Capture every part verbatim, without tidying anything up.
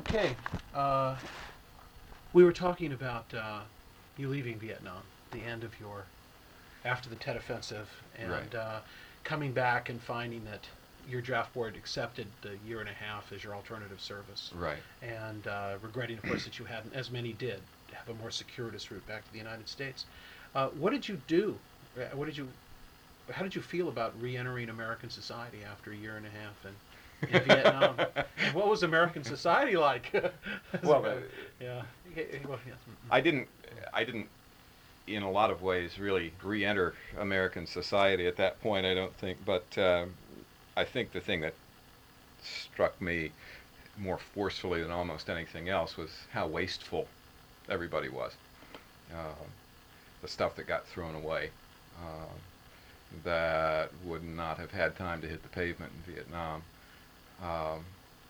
Okay. Uh, we were talking about uh, you leaving Vietnam, the end of your after the Tet Offensive, and Right. uh, coming back and finding that your draft board accepted the year and a half as your alternative service, Right. and uh, regretting, of course, that you hadn't, as many did, have a more circuitous route back to the United States. Uh, what did you do? Uh, What did you? How did you feel about re-entering American society after a year and a half in, in Vietnam? And what was American society like? Well, uh, yeah. Yeah, well, yes. I didn't. I didn't, in a lot of ways, really re-enter American society at that point. I don't think, but uh, I think the thing that struck me more forcefully than almost anything else was how wasteful everybody was. Uh, the stuff that got thrown away, uh, that would not have had time to hit the pavement in Vietnam. Um,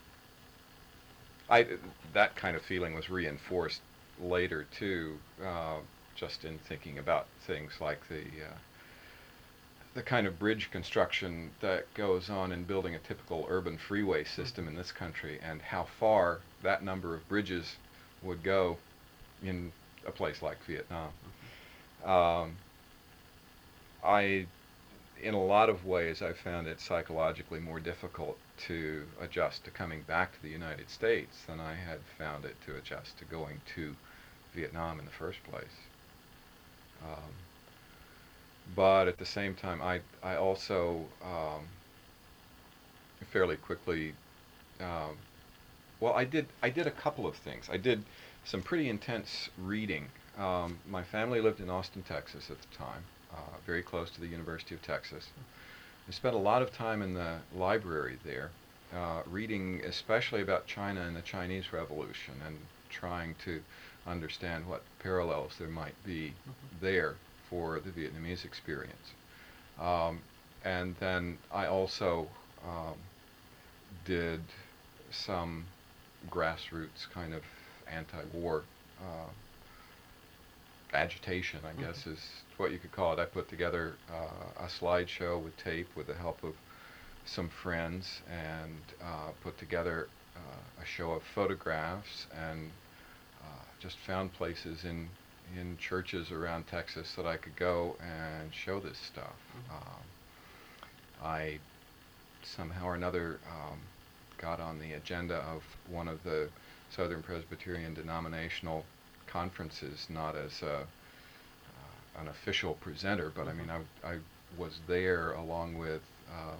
I that kind of feeling was reinforced later too, uh, just in thinking about things like the uh, the kind of bridge construction that goes on in building a typical urban freeway system in this country, and how far that number of bridges would go in a place like Vietnam. Um, I, in a lot of ways, I found it psychologically more difficult to adjust to coming back to the United States than I had found it to adjust to going to Vietnam in the first place. Um, but at the same time, I I also um, fairly quickly, um, well, I did I did a couple of things. I did some pretty intense reading. Um, my family lived in Austin, Texas at the time, uh, very close to the University of Texas. I spent a lot of time in the library there, uh, reading especially about China and the Chinese Revolution, and trying to understand what parallels there might be there for the Vietnamese experience. Um, and then I also um, did some grassroots kind of anti-war uh, agitation, I Mm-hmm. guess is what you could call it. I put together uh, a slideshow with tape with the help of some friends, and uh, put together uh, a show of photographs, and uh, just found places in in churches around Texas that I could go and show this stuff. Um, I somehow or another um, got on the agenda of one of the Southern Presbyterian denominational conferences, not as a, uh, an official presenter, but I Mm-hmm. mean, I, I was there along with uh,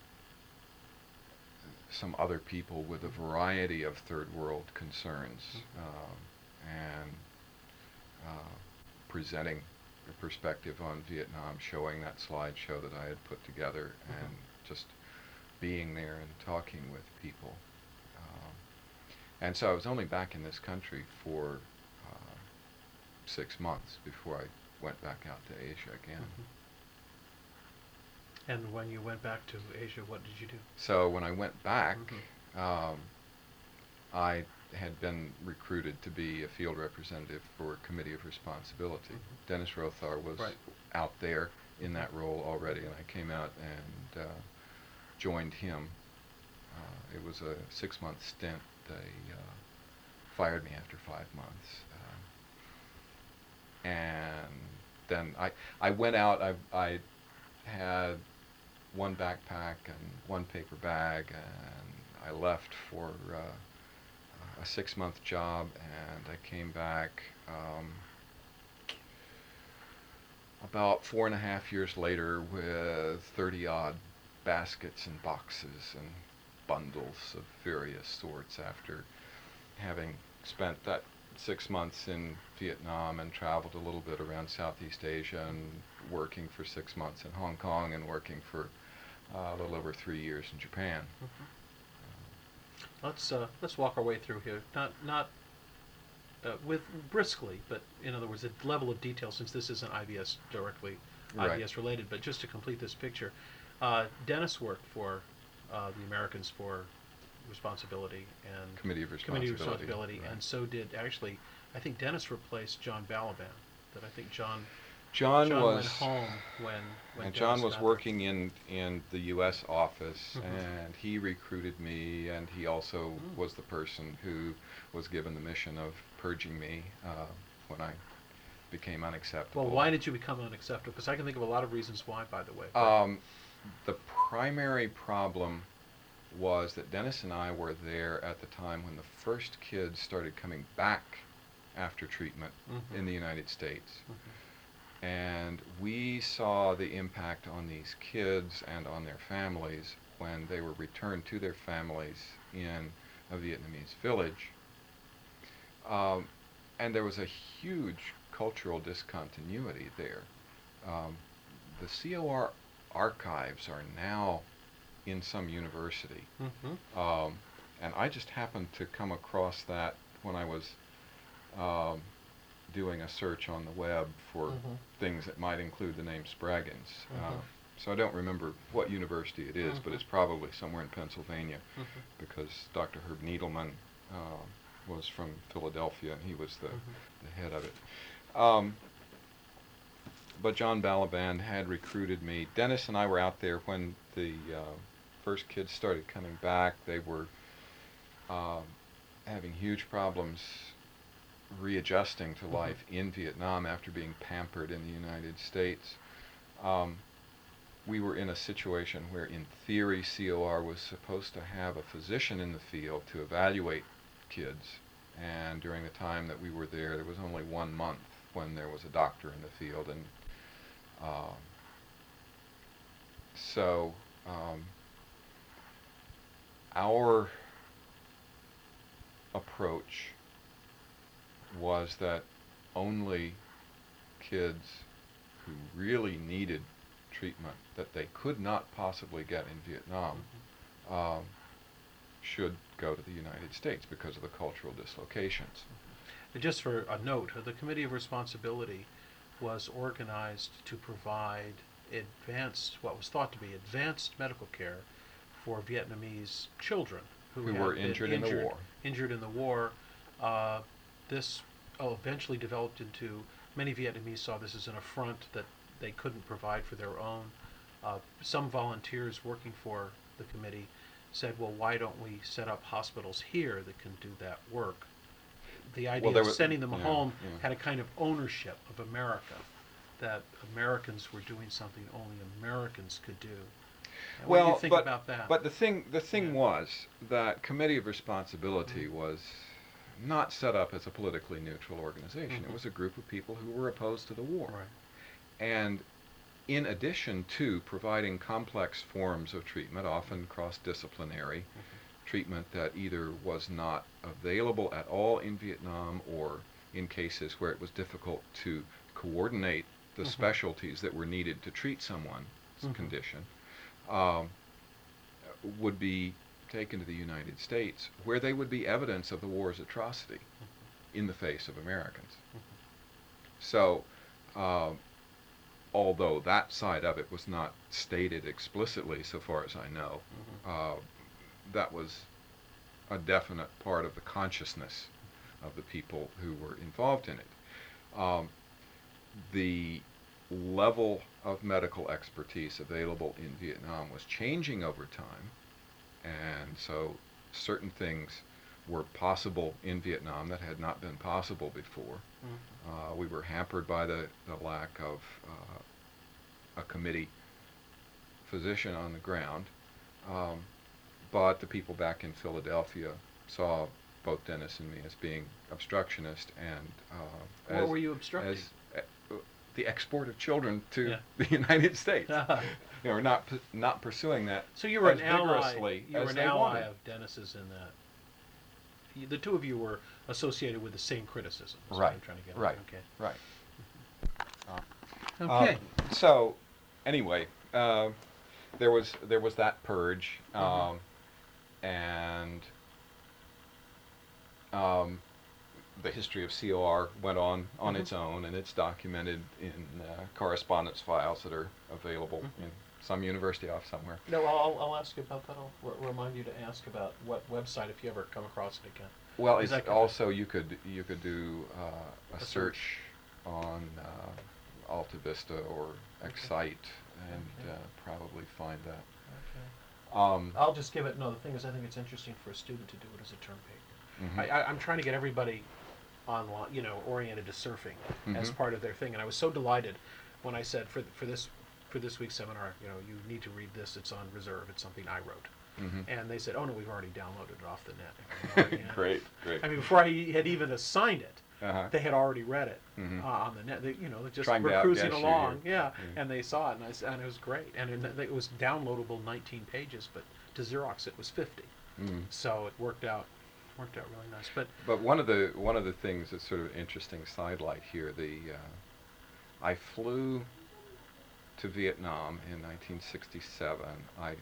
some other people with a variety of third world concerns, um, and uh, presenting a perspective on Vietnam, showing that slideshow that I had put together, Mm-hmm. and just being there and talking with people. Um, and so I was only back in this country for uh, six months before I went back out to Asia again. Mm-hmm. And when you went back to Asia, what did you do? So when I went back, Mm-hmm. um, I had been recruited to be a field representative for Committee of Responsibility. Mm-hmm. Dennis Rothar was Right. out there in Mm-hmm. that role already, and I came out and uh, joined him. Uh, it was a six-month stint. They uh, fired me after five months, uh, and then I I went out. I I had one backpack and one paper bag, and I left for uh, a six-month job, and I came back um, about four and a half years later with thirty-odd baskets and boxes and bundles of various sorts, after having spent that six months in Vietnam and traveled a little bit around Southeast Asia, and working for six months in Hong Kong, and working for uh, a little over three years in Japan. Mm-hmm. Let's uh, let's walk our way through here. Not not uh, with briskly, but in other words, a level of detail, since this isn't I B S directly Right. I B S related, but just to complete this picture, uh, Dennis worked for uh, the Americans for Responsibility and Committee of Committee of Responsibility. Responsibility, Right. and so did actually, I think Dennis replaced John Balaban. That I think John John, John was went home when, when and John Dennis was got working in, in the U S office, Mhm. and he recruited me, and he also Mm. was the person who was given the mission of purging me uh, when I became unacceptable. Well, why did you become unacceptable? Because I can think of a lot of reasons why, by the way. Um, the primary problem was that Dennis and I were there at the time when the first kids started coming back after treatment Mhm. in the United States. Mhm. And we saw the impact on these kids and on their families when they were returned to their families in a Vietnamese village. Um, and there was a huge cultural discontinuity there. Um, the C O R archives are now in some university. Mhm. Um, and I just happened to come across that when I was um, doing a search on the web for Mhm. things that might include the name Spraggins. Uh, Mhm. so I don't remember what university it is, but Mhm. it's probably somewhere in Pennsylvania, Mhm. because Doctor Herb Needleman uh, was from Philadelphia, and he was the, Mhm. the head of it. Um, but John Balaban had recruited me. Dennis and I were out there when the uh, first kids started coming back. They were um, having huge problems readjusting to Mhm. life in Vietnam after being pampered in the United States. Um, we were in a situation where, in theory, C O R was supposed to have a physician in the field to evaluate kids, and during the time that we were there, there was only one month when there was a doctor in the field, and um, so um, our approach was that only kids who really needed treatment that they could not possibly get in Vietnam Mhm. um, should go to the United States because of the cultural dislocations. And just for a note, the Committee of Responsibility was organized to provide advanced, what was thought to be advanced medical care for Vietnamese children who, Who had were been injured in the injured, war. Injured in the war. Uh, this oh, eventually developed into, many Vietnamese saw this as an affront that they couldn't provide for their own. Uh, some volunteers working for the committee said, well, why don't we set up hospitals here that can do that work? The idea Well, there of was- sending them yeah, home yeah. had a kind of ownership of America, that Americans were doing something only Americans could do. And what do you think but, about that? But the thing, the thing Yeah. was that Committee of Responsibility Mhm. was not set up as a politically neutral organization. Mhm. It was a group of people who were opposed to the war. Right. And in addition to providing complex forms of treatment, often cross-disciplinary, Mhm. treatment that either was not available at all in Vietnam, or in cases where it was difficult to coordinate the Mhm. specialties that were needed to treat someone's Mhm. condition, um, would be taken to the United States, where they would be evidence of the war's atrocity Mhm. in the face of Americans. Mhm. So, uh, although that side of it was not stated explicitly, so far as I know, Mhm. uh, that was a definite part of the consciousness of the people who were involved in it. Um, the level of medical expertise available in Vietnam was changing over time, and so certain things were possible in Vietnam that had not been possible before. Mhm. Uh, we were hampered by the, the lack of uh, a committee physician on the ground, um, but the people back in Philadelphia saw both Dennis and me as being obstructionist, and uh, What as, were you obstructing? as uh, the export of children to Yeah. the United States. Uh-huh. You know, not pu- not pursuing that So you were as an ally. vigorously You were as an they ally wanted. of Dennis's in that. You, the two of you were associated with the same criticism. Is what Right, I'm trying to get at. right, Okay. right. Uh, Okay. Um, so, anyway, uh, there was there was that purge, um, Mhm. and um, the history of C O R went on on Mhm. its own, and it's documented in uh, correspondence files that are available Mhm. in some university off somewhere. No, I'll, I'll ask you about that. I'll r- remind you to ask about what website if you ever come across it again. Well, Is it's that kind of- also you could you could do uh, a, A search. search on uh, Alta Vista or Excite, and Okay. uh, probably find that. Okay. Um, I'll just give it. No, the thing is, I think it's interesting for a student to do it as a term paper. mhm. I, I, I'm trying to get everybody online, you know, oriented to surfing as Mhm. part of their thing, and I was so delighted when I said for for this for this week's seminar, you know, you need to read this. It's on reserve. It's something I wrote, Mhm. and they said, oh no, we've already downloaded it off the net. I go, "Oh, yeah." Great, great. I mean, before I had even assigned it, Uh-huh. they had already read it Mhm. uh, on the net. They, you know, they just Trying to were cruising outguess you along, here. yeah, Yeah. and they saw it, and, I, s- and it was great. And it, it was downloadable, nineteen pages, but to Xerox it was fifty. Mhm. So it worked out, worked out really nice. But But one of the one of the things that's sort of interesting sidelight here, the uh, I flew to Vietnam in nineteen sixty-seven. I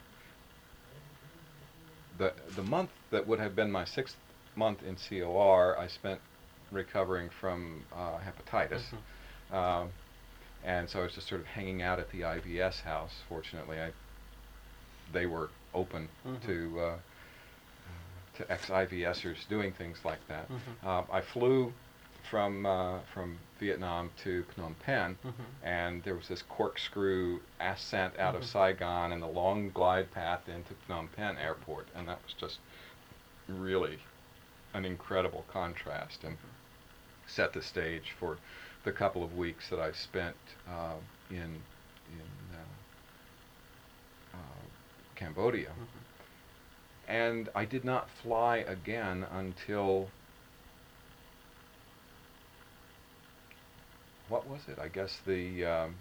the the month that would have been my sixth month in C O R, I spent recovering from uh, hepatitis. Mhm. Um, and so I was just sort of hanging out at the I V S house. Fortunately, I they were open Mhm. to uh, to ex-I V Sers doing things like that. Mhm. Um, I flew from uh, from Vietnam to Phnom Penh, Mhm. and there was this corkscrew ascent out of Mhm. Saigon and the long glide path into Phnom Penh airport, and that was just really an incredible contrast and set the stage for the couple of weeks that I spent uh, in in uh, uh, Cambodia. Mhm. And I did not fly again until, what was it? I guess the um,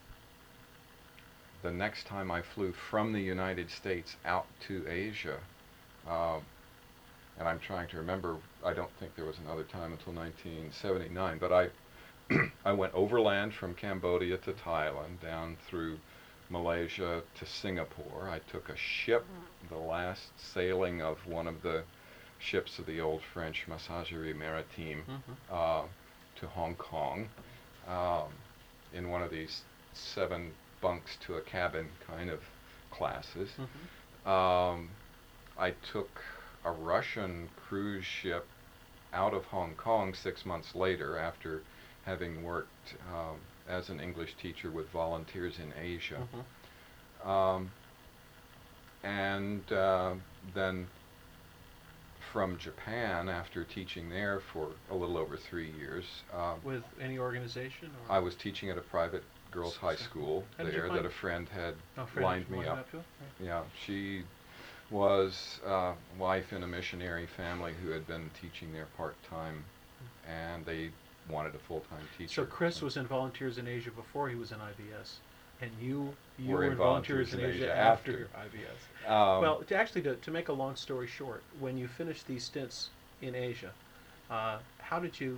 the next time I flew from the United States out to Asia, uh, and I'm trying to remember, I don't think there was another time until nineteen seventy-nine, but I I went overland from Cambodia to Thailand, down through Malaysia to Singapore. I took a ship, the last sailing of one of the ships of the old French Messagerie Maritime, Mhm. uh, to Hong Kong, um, in one of these seven bunks to a cabin kind of classes. Mhm. Um, I took a Russian cruise ship out of Hong Kong six months later after having worked um, as an English teacher with volunteers in Asia. Mhm. Um, and uh, then from Japan, after teaching there for a little over three years, um, With any organization? Or? I was teaching at a private girls' high school How did you there find- that a friend had Oh, Fred, lined did you me line up. to it? Right. Yeah, she was uh, wife in a missionary family who had been teaching there part-time, and they wanted a full-time teacher. So Chris was in Volunteers in Asia before he was in I V S, and you you Were were in in Volunteers in Volunteers in Asia Asia after after. your I V S. Um, Well, to actually, to, to make a long story short, when you finished these stints in Asia, uh, how did you,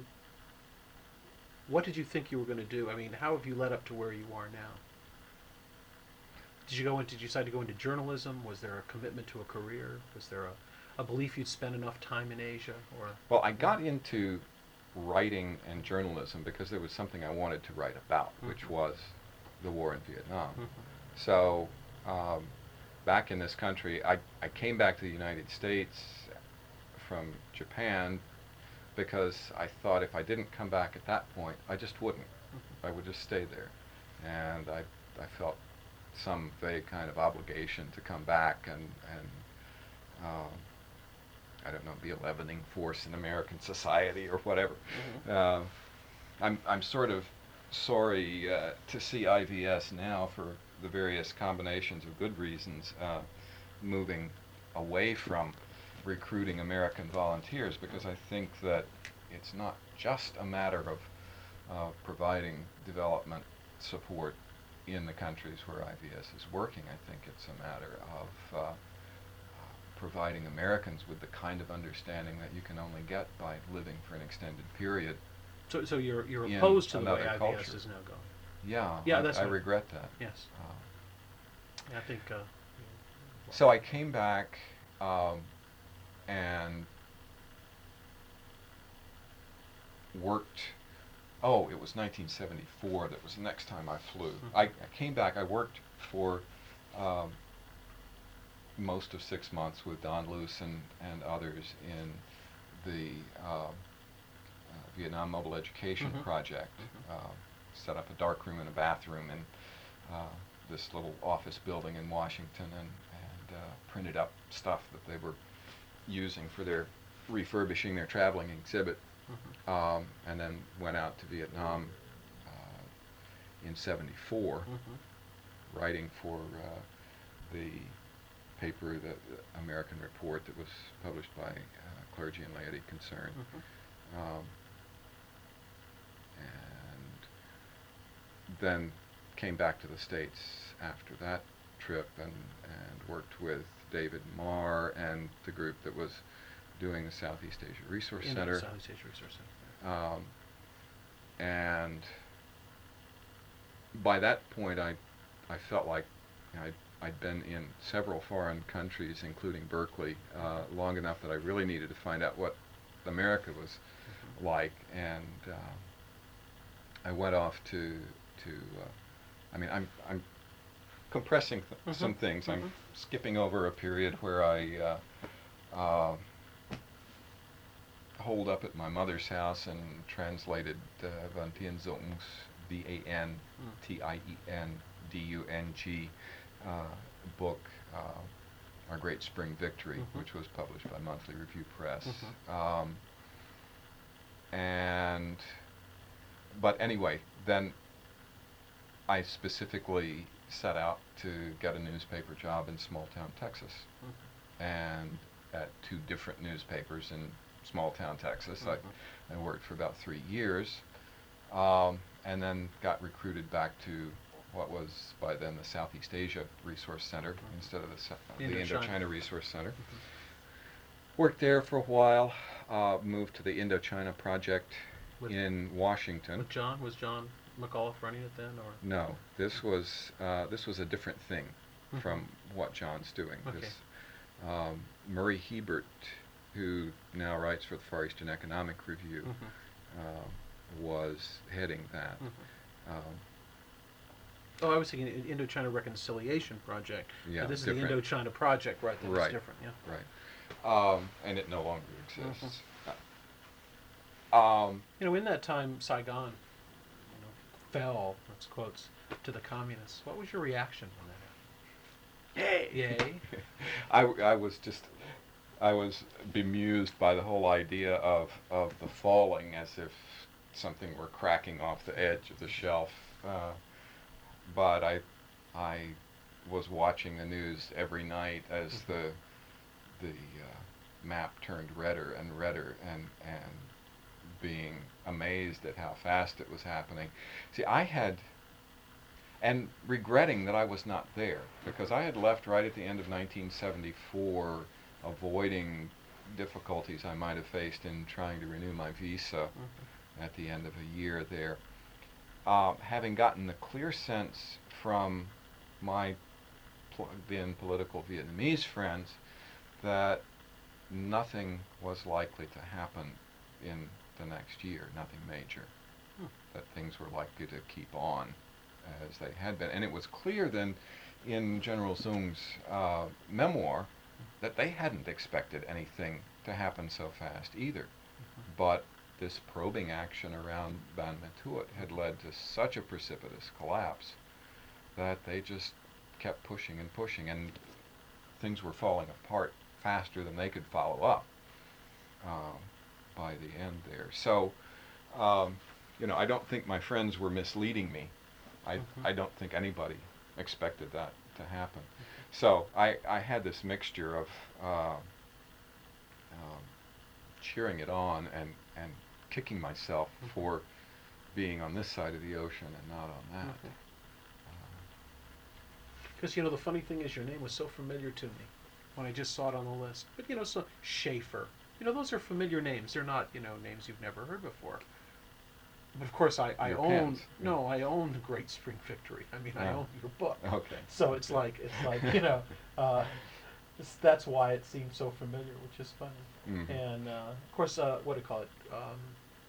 what did you think you were going to do? I mean, how have you led up to where you are now? Did you go in, did you decide to go into journalism? Was there a commitment to a career? Was there a, a belief you'd spend enough time in Asia? Or well, I got into writing and journalism because there was something I wanted to write about, which Mhm. was the war in Vietnam. Mhm. So, um, back in this country, I, I came back to the United States from Japan because I thought if I didn't come back at that point, I just wouldn't. Mhm. I would just stay there. And I, I felt some vague kind of obligation to come back and, and um, I don't know, be a leavening force in American society or whatever. Mhm. Uh, I'm, I'm sort of sorry uh, to see I V S now, for the various combinations of good reasons, uh, moving away from recruiting American volunteers, because I think that it's not just a matter of uh, providing development support in the countries where I V S is working. I think it's a matter of uh, providing Americans with the kind of understanding that you can only get by living for an extended period. So, so you're you're In opposed to the way another I V S culture. is now going? Yeah, Yeah, I, that's I what- regret that. Yes. Uh, I think. Uh, so I came back um, and worked. Oh, it was nineteen seventy-four. That was the next time I flew. Mhm. I, I came back. I worked for um, most of six months with Don Luce and, and others in the uh, uh, Vietnam Mobile Education Mhm. Project. Mhm. Uh, set up a dark room and a bathroom in uh, this little office building in Washington, and, and uh, printed up stuff that they were using for their refurbishing their traveling exhibit. Mm-hmm. Um, and then went out to Vietnam uh, in seventy-four, Mm-hmm. writing for uh, the paper, the, the American Report, that was published by uh, Clergy and Laity Concern. Mm-hmm. Um, and then came back to the States after that trip, and, and worked with David Marr and the group that was doing the Southeast Asia Resource In Center. the Southeast Asia Resource Center. Um, and by that point, I, I felt like you know, I'd, I'd been in several foreign countries, including Berkeley, uh, long enough that I really needed to find out what America was Mm-hmm. like. And uh, I went off to to. Uh, I mean, I'm I'm compressing th- Mhm. some things. I'm Mhm. skipping over a period where I. Uh, uh, holed up at my mother's house and translated uh, Van Tienzong's V A N T I E N D U N G uh, book, uh, Our Great Spring Victory, Mhm. which was published by Monthly Review Press. Mhm. Um, and, but anyway, then I specifically set out to get a newspaper job in small town Texas. Mhm. And at two different newspapers in small town Texas. Mhm. I, I worked for about three years, um, and then got recruited back to what was by then the Southeast Asia Resource Center Mhm. instead of the, Sou- the Indochina. Indochina Resource Center. Mhm. Worked there for a while, uh, moved to the Indochina Project With- in Washington. With John, was John McAuliffe running it then, or? No, this was uh, this was a different thing Mhm. from what John's doing. Okay. This, um, Murray Hebert, who now writes for the Far Eastern Economic Review, Mhm. uh, was heading that. Mhm. Um, Oh, I was thinking I- Indochina Reconciliation Project. Yeah, But this different. is the Indochina Project, right? That's Right. different, yeah. right, um, and it no longer exists. Uh, um, You know, in that time, Saigon, you know, fell, that's quotes, to the communists. What was your reaction when that happened? Yay! I, w- I was just, I was bemused by the whole idea of, of the falling, as if something were cracking off the edge of the shelf. Uh, but I, I was watching the news every night as Mhm. the, the uh, map turned redder and redder, and and being amazed at how fast it was happening. See, I had, and regretting that I was not there, because I had left right at the end of nineteen seventy-four, avoiding difficulties I might have faced in trying to renew my visa Mhm. at the end of a year there. Uh, having gotten the clear sense from my plugged-in political Vietnamese friends that nothing was likely to happen in the next year, nothing major, Hmm. that things were likely to keep on as they had been. And it was clear then in General Zung's uh, memoir that they hadn't expected anything to happen so fast either. Mhm. But this probing action around Ban Matuot had led to such a precipitous collapse that they just kept pushing and pushing, and things were falling apart faster than they could follow up um, by the end there. So, um, you know, I don't think my friends were misleading me. I, Mhm. I don't think anybody expected that to happen. So I, I had this mixture of uh, um, cheering it on and, and kicking myself Mhm. for being on this side of the ocean and not on that. Mhm. Uh, Because, you know, the funny thing is your name was so familiar to me when I just saw it on the list. But, you know, so Schaefer, you know, those are familiar names. They're not, you know, names you've never heard before. But, of course, I, I Your own, pens, yeah. no, I own Great Spring Victory. I mean, I Oh. own your book. Okay. So it's like, it's like, you know, uh, it's, that's why it seems so familiar, which is funny. Mhm. And, uh, of course, uh, what do you call it? Um,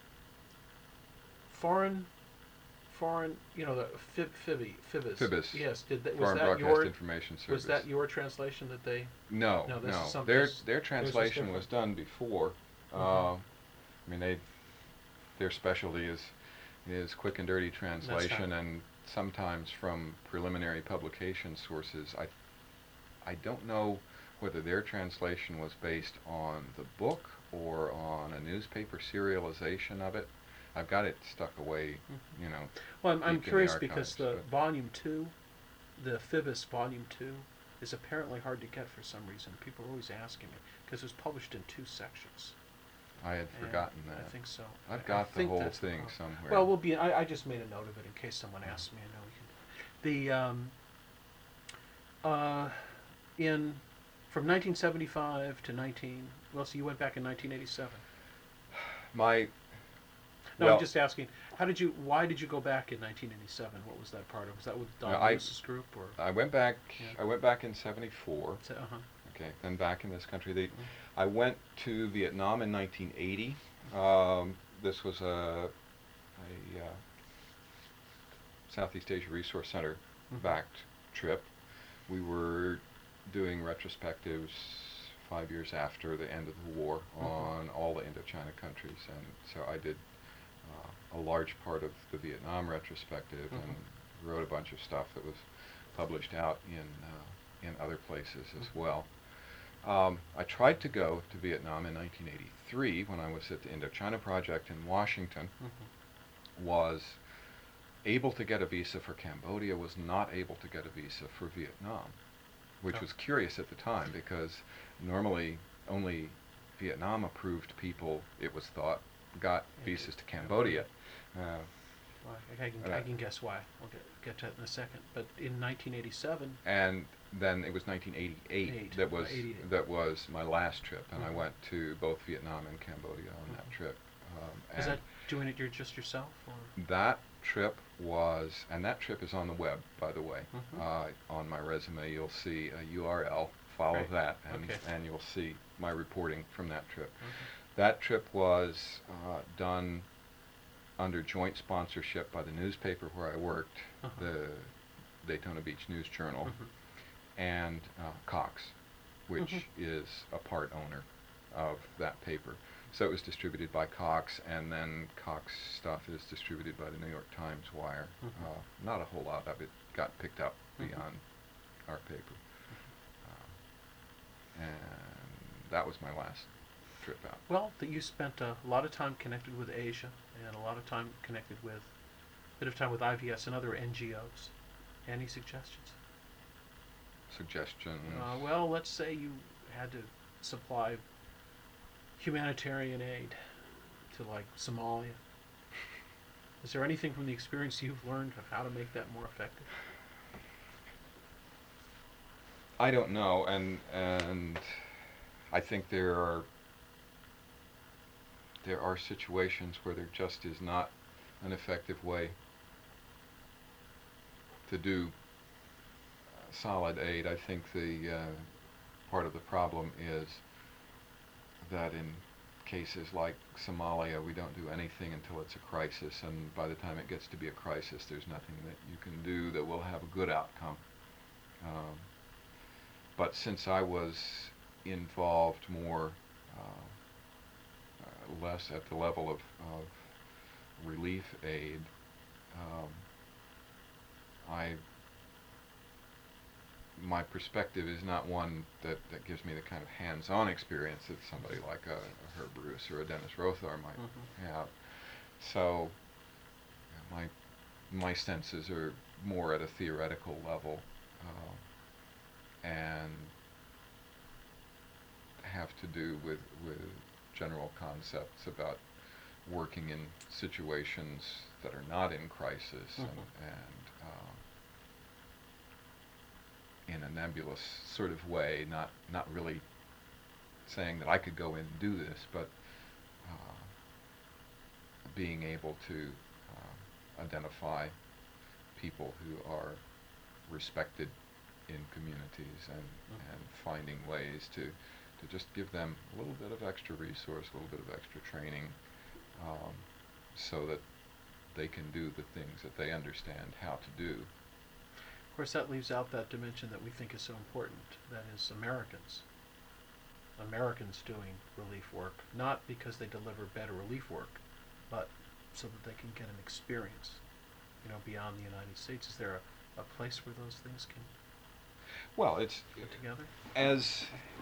foreign, foreign, you know, the Fib, Fibby, Fibbis. Fibbis. Yes, did that, was Foreign that Broadcast your, Information Service. was that your translation that they, No, No, no. this is some- their this- their theirs was translation was, different. done before. Mhm. Uh, I mean, they their specialty is is quick and dirty translation, not- and sometimes from preliminary publication sources. I I don't know whether their translation was based on the book or on a newspaper serialization of it. I've got it stuck away, Mhm. you know. Well, I'm, I'm deep in the curious because archives, the but- volume two, the Phoebus volume two, is apparently hard to get for some reason. People are always asking me because it was published in two sections. I had And forgotten that. I think so. I- I've I got the think whole that's the thing problem. somewhere. Well, we'll be. I, I just made a note of it in case someone asks me. I know we can. The um, uh, in from nineteen seventy-five to nineteen. Well, so you went back in nineteen eighty-seven. My No, well, I'm just asking. How did you? Why did you go back in nineteen eighty-seven? What was that part of? Was that with Don No, I- Lewis's group or? I went back. Yeah. I went back in seventy-four. Uh huh. Okay, then back in this country. They, Mhm. I went to Vietnam in nineteen eighty. Um, this was a, a uh, Southeast Asia Resource Center Mhm. backed trip. We were doing retrospectives five years after the end of the war Mhm. on all the Indochina countries, and so I did uh, a large part of the Vietnam retrospective Mhm. and wrote a bunch of stuff that was published out in uh, in other places as Mhm. well. Um, I tried to go to Vietnam in nineteen eighty-three when I was at the Indochina Project in Washington. Mhm. Was able to get a visa for Cambodia, was not able to get a visa for Vietnam, which Oh. was curious at the time because normally only Vietnam approved people, it was thought, got Yeah, visas to Cambodia. Cambodia. Uh, Well, I, I can, I Uh, can guess why. We'll get, get to it in a second. But in nineteen eighty-seven, and then it was nineteen eighty-eight Eight, that was eighty-eight. that was my last trip, and I Mhm. went to both Vietnam and Cambodia on that Mhm. trip. Um, is and that doing it you're just yourself? Or? That trip was, and that trip is on the web, by the way. Mhm. Uh, on my resume, you'll see a U R L. Follow Great. that, and, Okay. and you'll see my reporting from that trip. Okay. That trip was uh, done under joint sponsorship by the newspaper where I worked, Uh-huh. the Daytona Beach News Journal, Mhm. and uh, Cox, which Mhm. is a part owner of that paper. So it was distributed by Cox, and then Cox stuff is distributed by the New York Times Wire. Mhm. Uh, not a whole lot of it got picked up Mhm. beyond our paper. Um, and that was my last trip out. Well, that you spent a lot of time connected with Asia and a lot of time connected with, a bit of time with I V S and other N G Os. Any suggestions? Suggestions? Uh, well, let's say you had to supply humanitarian aid to like Somalia. Is there anything from the experience you've learned of how to make that more effective? I don't know, and and I think there are there are situations where there just is not an effective way to do uh, solid aid. I think the uh, part of the problem is that in cases like Somalia, we don't do anything until it's a crisis, and by the time it gets to be a crisis, there's nothing that you can do that will have a good outcome. Um, but since I was involved more, uh, uh, less at the level of, of relief aid, um, I my perspective is not one that, that gives me the kind of hands-on experience that somebody like a, a Herb Bruce or a Dennis Rothar might Mhm. have. So yeah, my my senses are more at a theoretical level, uh, and have to do with with general concepts about working in situations that are not in crisis Mhm. and, and uh, in a nebulous sort of way, not not really saying that I could go in and do this, but uh, being able to uh, identify people who are respected in communities and, Mhm. and finding ways to, to just give them a little bit of extra resource, a little bit of extra training, um, so that they can do the things that they understand how to do. Of course, that leaves out that dimension that we think is so important. That is Americans. Americans doing relief work, not because they deliver better relief work, but so that they can get an experience, you know, beyond the United States? Is there a, a place where those things can Well, it's get together? as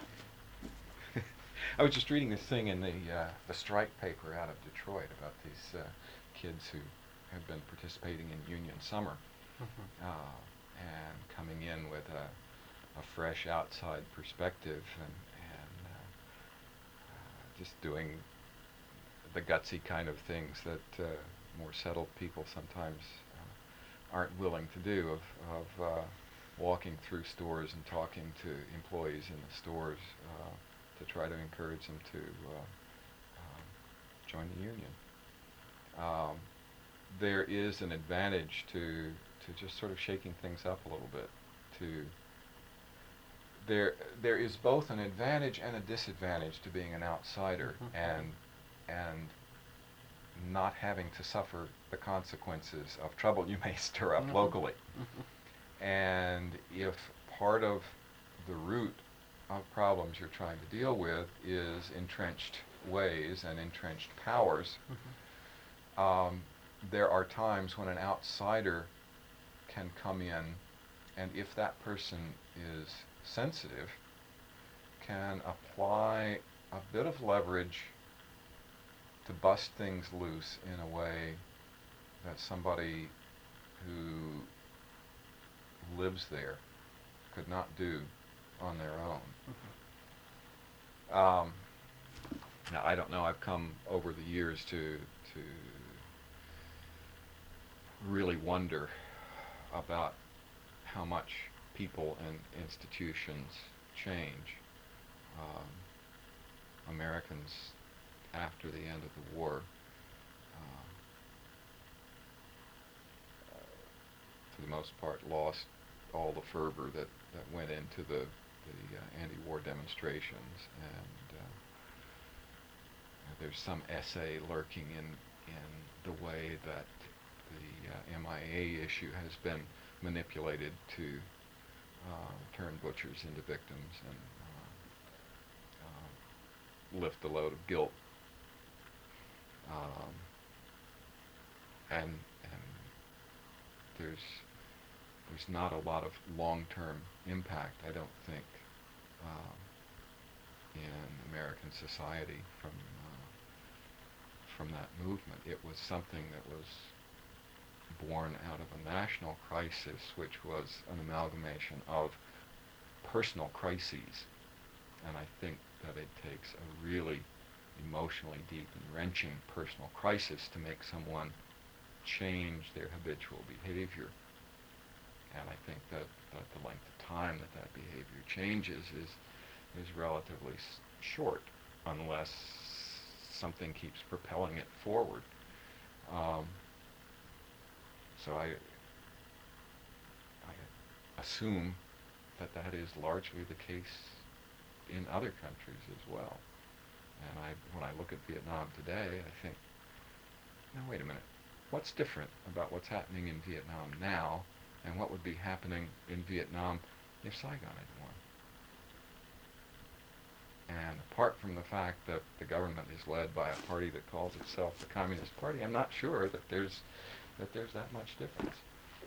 I was just reading this thing in the uh, the strike paper out of Detroit about these uh, kids who have been participating in Union Summer Mm-hmm. uh, and coming in with a, a fresh outside perspective and, and uh, uh, just doing the gutsy kind of things that uh, more settled people sometimes uh, aren't willing to do, of, of uh, walking through stores and talking to employees in the stores uh, to try to encourage them to uh, uh, join the union. Um, there is an advantage to to just sort of shaking things up a little bit. To there there is both an advantage and a disadvantage to being an outsider Mm-hmm. and and not having to suffer the consequences of trouble you may stir up Mm-hmm. locally. Mm-hmm. And if part of the root of problems you're trying to deal with is entrenched ways and entrenched powers, Mm-hmm. um, there are times when an outsider can come in, and if that person is sensitive, can apply a bit of leverage to bust things loose in a way that somebody who lives there could not do on their own. Mm-hmm. Um, now, I don't know. I've come over the years to to really wonder about how much people and institutions change. Um, Americans, after the end of the war, um, uh, for the most part, lost all the fervor that, that went into the, the uh, anti-war demonstrations, and uh, there's some essay lurking in, in the way that the uh, M I A issue has been manipulated to uh, turn butchers into victims and uh, uh, lift the load of guilt. Um, and and there's there's not a lot of long-term impact, I don't think, um, in American society from uh, from that movement. It was something that was born out of a national crisis, which was an amalgamation of personal crises. And I think that it takes a really emotionally deep and wrenching personal crisis to make someone change their habitual behavior. And I think that, that the length of time that that behavior changes is is relatively s- short, unless something keeps propelling it forward. Um, so I I assume that that is largely the case in other countries as well. And I, when I look at Vietnam today, I think, now wait a minute, what's different about what's happening in Vietnam now and what would be happening in Vietnam if Saigon had won? And apart from the fact that the government is led by a party that calls itself the Communist Party, I'm not sure that there's that there's that much difference.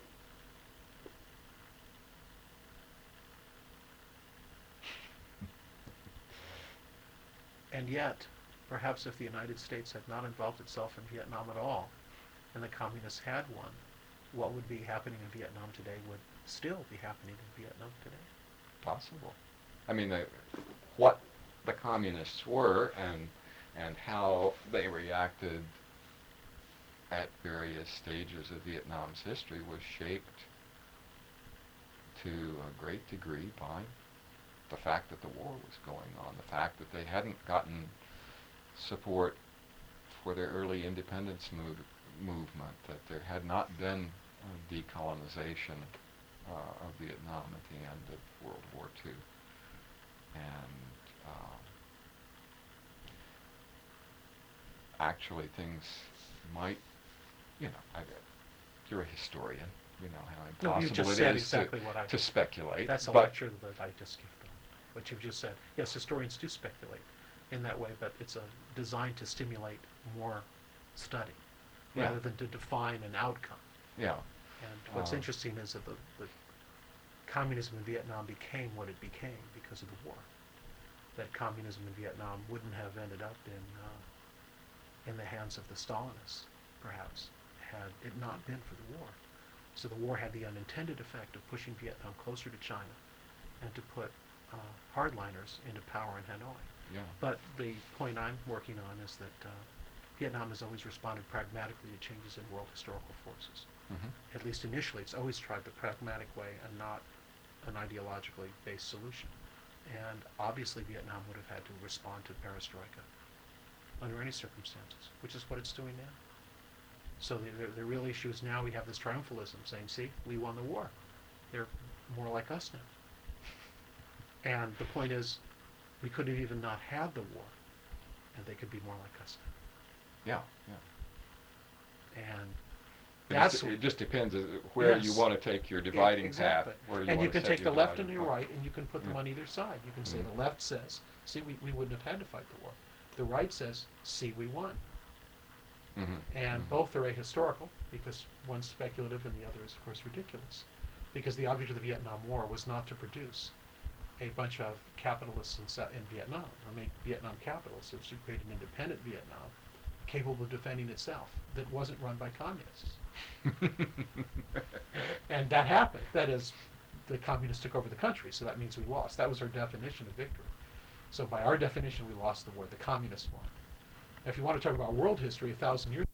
And yet, perhaps if the United States had not involved itself in Vietnam at all, and the communists had won, what would be happening in Vietnam today would still be happening in Vietnam today. Possible. I mean, the, what the communists were and and how they reacted at various stages of Vietnam's history was shaped to a great degree by the fact that the war was going on, the fact that they hadn't gotten support for their early independence move, movement, that there had not been uh, decolonization uh, of Vietnam at the end of World War Two. And uh, actually things might, you know, I, you're a historian, you know how No, you impossible just it said is exactly to, what I to speculate. That's a but lecture that I just gave them, what you've just said. Yes, historians do speculate in that way, but it's a, designed to stimulate more study. Yeah. rather than to define an outcome. Yeah. And what's Um, interesting is that the, the communism in Vietnam became what it became because of the war. That communism in Vietnam wouldn't have ended up in uh, in the hands of the Stalinists, perhaps, had it not been for the war. So the war had the unintended effect of pushing Vietnam closer to China and to put uh, hardliners into power in Hanoi. Yeah. But the point I'm working on is that uh, Vietnam has always responded pragmatically to changes in world historical forces. Mm-hmm. At least initially, it's always tried the pragmatic way and not an ideologically based solution. And obviously Vietnam would have had to respond to perestroika under any circumstances, which is what it's doing now. So the, the, the real issue is now we have this triumphalism saying, see, we won the war. They're more like us now. And the point is, we could have even not had the war, and they could be more like us now. Yeah. Yeah. And It that's just, it just depends uh, where you Yes. want to take your dividing Yeah, exactly. path. Where you and want you to can set take your the left and dividing your line. right, and you can put them Yeah. on either side. You can say Mhm. the left says, see, we, we wouldn't have had to fight the war. The right says, see, we won. Mhm. And Mhm. both are ahistorical, because one's speculative and the other is, of course, ridiculous. Because the object of the Vietnam War was not to produce a bunch of capitalists in, Sa- in Vietnam, or make Vietnam capitalists. It was to create an independent Vietnam, capable of defending itself, that wasn't run by communists. And that happened. That is, the communists took over the country, so that means we lost. That was our definition of victory. So by our definition, we lost the war. The communists won. If you want to talk about world history, a thousand years